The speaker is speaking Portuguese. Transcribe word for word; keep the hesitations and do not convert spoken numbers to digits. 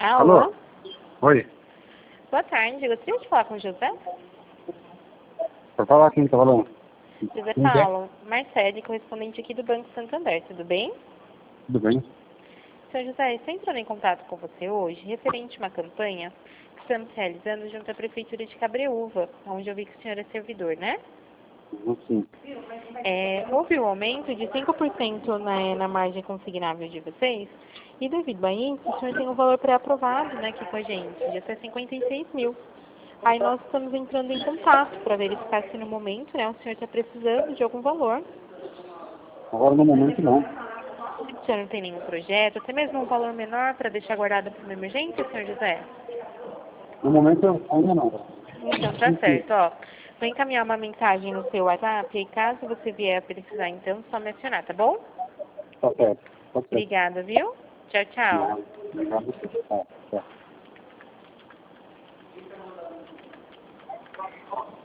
Alô? Alô? Oi. Boa tarde, eu gostaria de falar com o José. Por falar quem tá falando? José Quem que é? Paulo, Marcele, correspondente aqui do Banco Santander, tudo bem? Tudo bem? Senhor José, estou entrando em contato com você hoje, referente a uma campanha que estamos realizando junto à Prefeitura de Cabreúva, onde eu vi que o senhor é servidor, né? Uhum, sim. É, houve um aumento de cinco por cento na, na margem consignável de vocês, e devido a isso, o senhor tem um valor pré-aprovado, né, aqui com a gente, de até cinquenta e seis mil. Aí nós estamos entrando em contato para verificar se no momento, né, o senhor está precisando de algum valor. Agora no momento não. Se o senhor não tem nenhum projeto, até mesmo um valor menor para deixar guardado para uma emergência, senhor José? No momento eu ainda não. Então tá certo, ó. Vou encaminhar uma mensagem no seu WhatsApp e caso você vier a precisar, então, só mencionar, tá bom? Tá certo. Tá certo. Obrigada, viu? Tchau, tchau. Não, obrigado. Tá, tá.